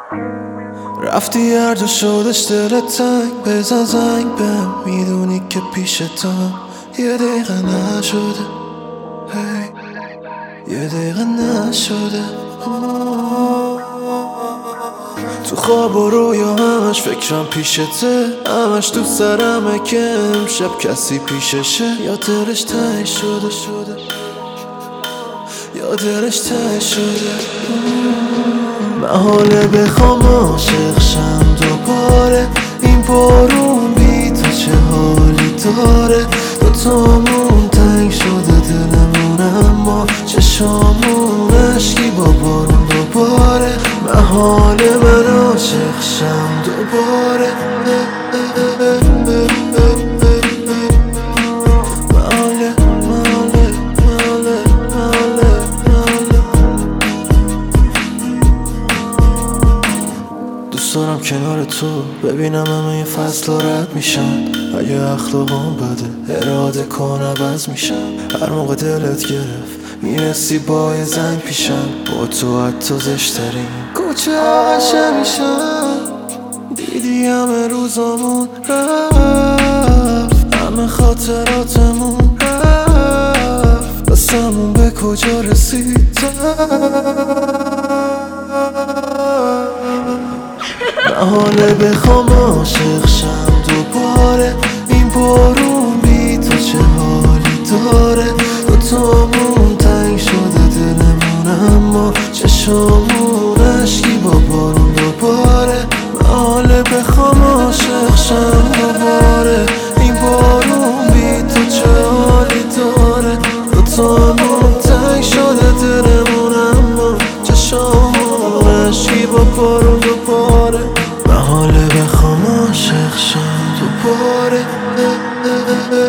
رفتی هر جا شدش دلت تنگ، بزن زنگ بهم، میدونی که پیشتم یه دقیقه نشده، یه دقیقه نشده. تو خواب و رویا همش فکرم پیشته، همش تو سرمه که امشب کسی پیششه. یا دلش ته شده، یا دلش ته شده. محاله بخوام عاشق شم دوباره، این بارون بی تو چه حالی داره. دوتامون تنگ شده دلمون، اما چشامون عشقی با بارون دوباره. محاله من عاشق شم دوباره، دوست دارم کنار تو ببینم همه این فصل رد میشن. اگه اخلاقم بده اراده کن عوض میشن. هر موقع دلت گرفت میرسی با یه زنگ پیشم، با تو حتی زشترین کوچه قشنگ میشن. دیدی همه روزامون رفت، همه خاطراتمون رفت، دستمون به کجا رسید. محاله بخوام عاشق شم دوباره، این بارون بی تو چه حالی داره. دوتامون تنگ شده دلمون، اما چشامون عشقی با بارون دوباره. محاله بخوام عاشق شم دوباره، این بارون بی تو چه حالی داره. دوتامون تنگ شده دلمون، اما چشامون عشقی با بارون دوباره. محاله بخوام عاشق شم دوباره.